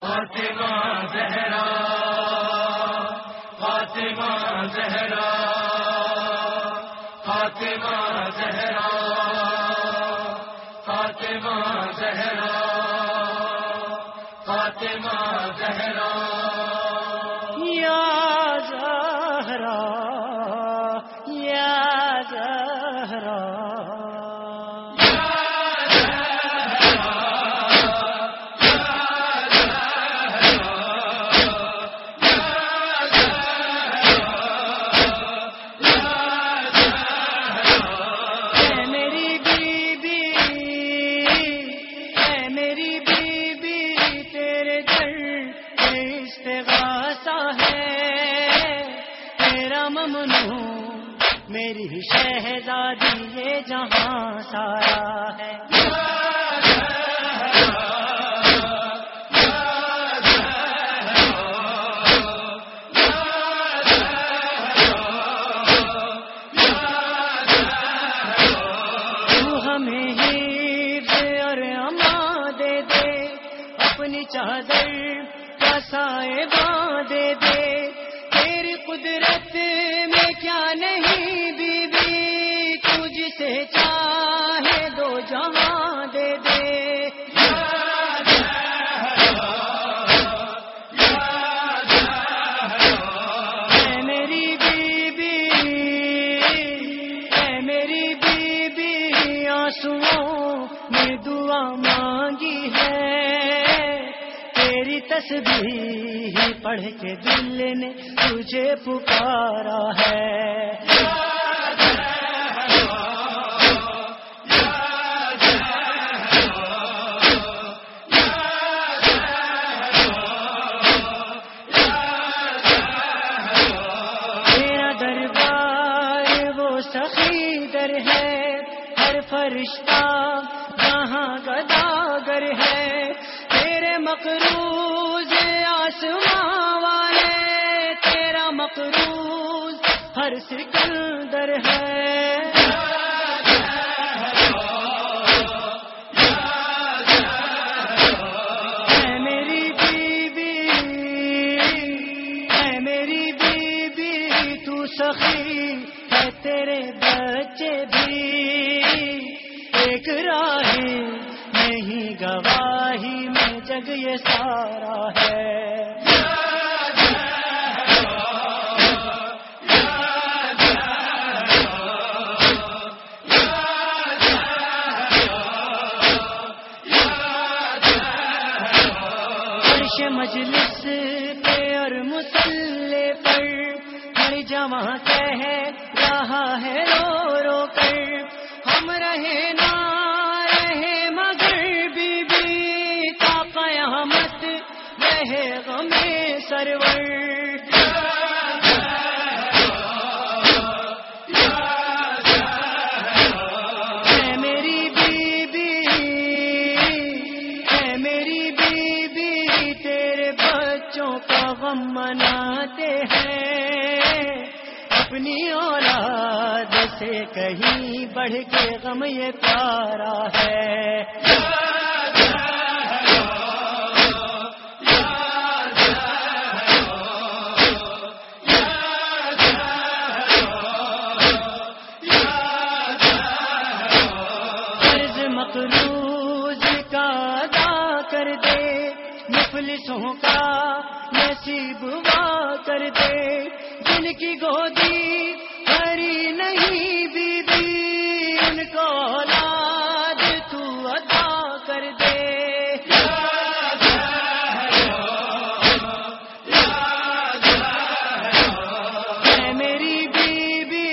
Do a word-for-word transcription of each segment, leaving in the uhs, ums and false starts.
فاطمہ زہرا فاطمہ زہرا فاطمہ زہرا فاطمہ زہرا فاطمہ زہرا یا زہرا یا زہرا میری شہزادی یہ جہاں سارا ہے تو ہمیں حفظ اور امان دے دے اپنی چادر کا سائے باندھے دے تیری قدرت میں کیا نہیں سے چاہے دو جہاں دے دے اے میری بی بی اے میری بی بی آنسوؤں میں دعا مانگی ہے تیری تسبیح پڑھ کے دل نے تجھے پکارا ہے ہے ہر فرشتہ جہاں گداگر ہے تیرے مقروض آسماں والے تیرا مقروض ہر سکندر ہے اے میری بی بی اے میری بی بی تو سخی ہے تیرے بچے بھی ایک راہ نہیں گواہی میں جگ یہ سارا ہے عرش مجلس پہ اور مصلی پر ہر جواں کہہ رہا ہے رو رو کر ہم رہے نہ رہے مگر بی بی تا قیامت رہے غم سرور اے میری بی بی اے میری بی بی تیرے بچوں کا غم مناتے ہیں اپنی اولاد سے کہیں بڑھ کے غم یہ پیارا ہے قرض مقروض کا ادا کر دے مفلسوں کا نصیب وا کر دے جن کی گودی ہری نہیں بی بی ان کو اولاد تو عطا کر دے اے میری بی بی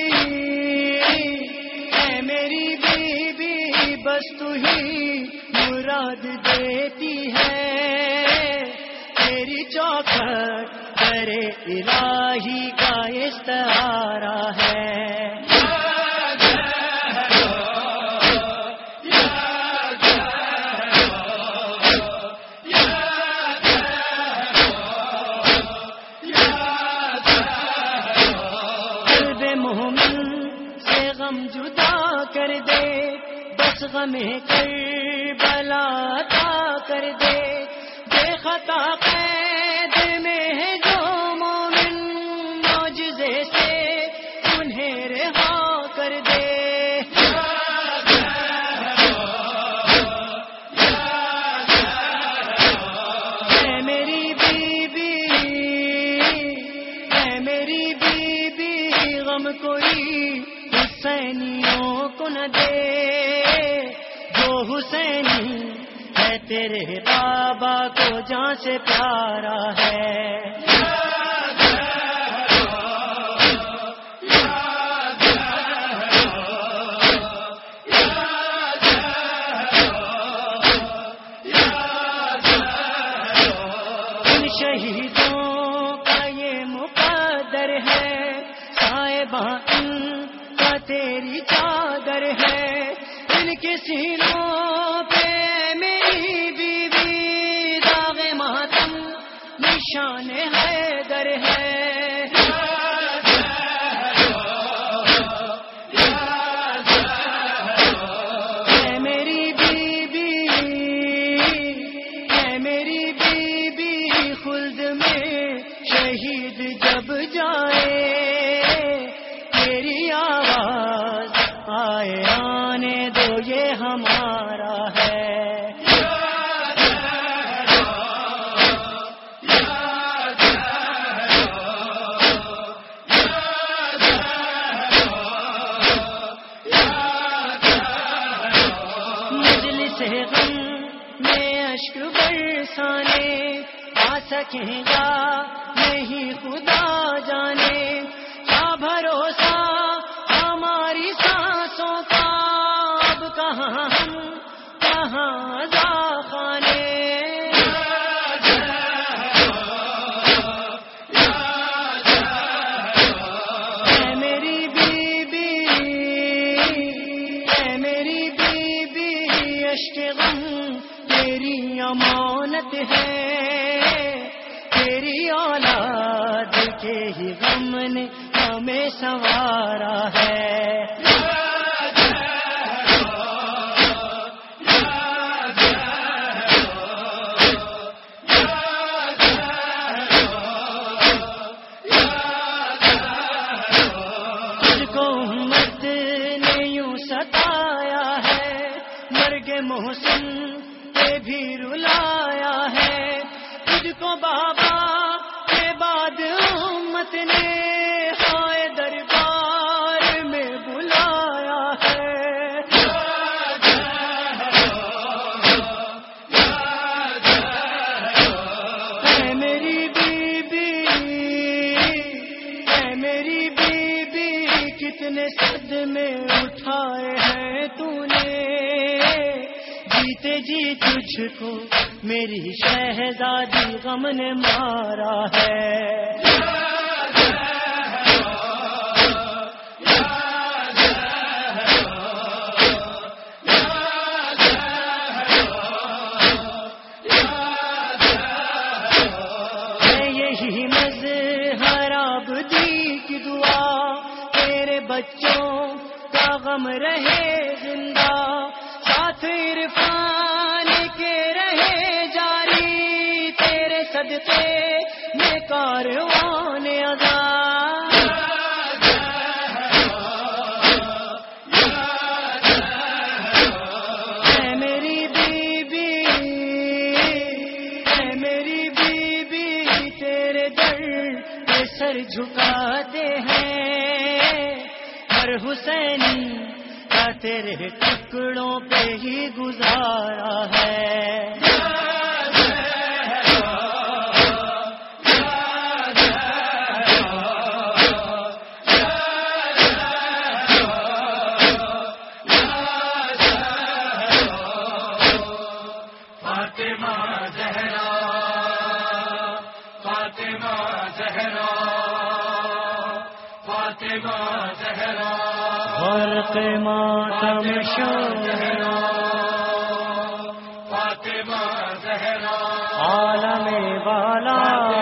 اے میری بی بی بس تو ہی مراد دیتی ہے تیری چوکھٹ کرے الہی کا استعارہ ہے قلب مومن سے غم جدا کر دے بس غم کربلا عطا کر دے بے خطا قید میں ہے جو مومن، معجزے سے انہیں رہا کر دے۔ اے میری بیوی، اے میری بیوی، غم کوئی حسینیوں کو نہ دے، جو حسینی ہے تیرے بابا کو جان سے پیارا ہے۔ ان شہیدوں کا یہ مقدر ہے، صاحباں ان کا تیری چادر ہے، ان کے سینوں پہ میری بیوی داغ ماتم نشان حیدر ہے۔ اے میری بیوی، اے میری بیوی، خلد میں شہید جب جائے، تیری آواز آئے آنے دو، یہ ہمارا ہے۔ مجلس غم میں اشک برسانے آ سکیں گا نہیں خدا جانے، کیا بھروسہ ہماری سانسوں کا، اب کہاں ہم کہاں خانے۔ اے میری بیوی، اے میری بیوی، اشک غم تیری امانت ہے، تیری اولاد کے ہی غم نے ہمیں سنوارا ہے۔ تجھ کو امت نے یوں ستایا ہے، مرگ محسن پہ بھی رلایا ہے، تجھ کو بابا کے بعد امت نے ہائے دربار میں بلایا ہے۔ اے میری بیوی، اے میری بیوی، کتنے صدمے اٹھائے ہیں تو نے، جیتے جی تجھ کو میری شہزادی غم نے مارا ہے۔ ہے یہی مظہر آبدی کی دعا، تیرے بچوں کا غم رہے زندہ، ساتھ عرفان کے رہے جاری، تیرے صدقے میں کاروان ادا۔ اے میری بیوی، اے میری بیوی، تیرے در پہ سر جھکاتے ہیں، ہر حسینی کا تیرے ٹکڑوں پہ ہی گزارا ہے۔ فاطمہ زہرا، فاطمہ زہرا، فاطمہ زہرا، غرق ماتم شہرا، فاطمہ زہرا، عالم والا،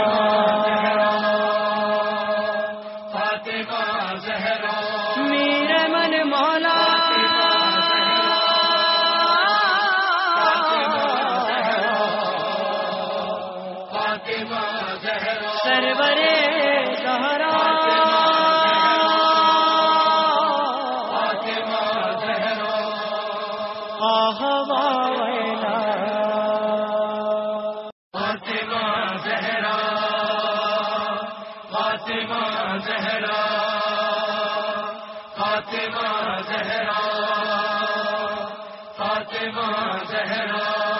فاطمہ زہرا، میرے من مولا، آہوا ویلا فاطمہ زہرا فاطمہ زہرا فاطمہ زہرا فاطمہ زہرا